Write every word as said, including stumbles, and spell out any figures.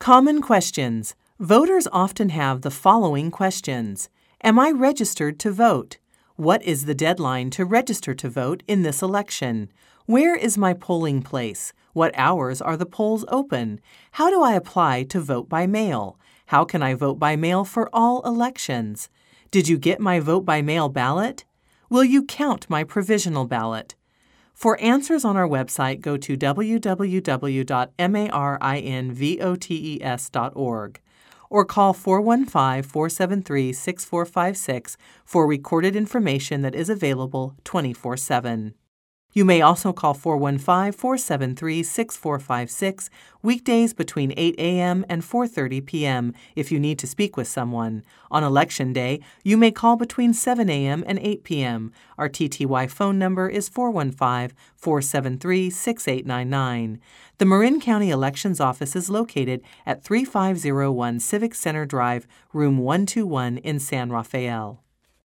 Common questions. Voters often have the following questions. Am I registered to vote? What is the deadline to register to vote in this election? Where is my polling place? What hours are the polls open? How do I apply to vote by mail? How can I vote by mail for all elections? Did you get my vote by mail ballot? Will you count my provisional ballot? For answers on our website, go to w w w dot marinvotes dot org or call four one five, four seven three, six four five six for recorded information that is available twenty-four seven. You may also call four one five, four seven three, six four five six weekdays between eight a.m. and four thirty p.m. if you need to speak with someone. On Election Day, you may call between seven a.m. and eight p.m. Our T T Y phone number is four one five, four seven three, six eight nine nine. The Marin County Elections Office is located at three five zero one Civic Center Drive, room one two one in San Rafael.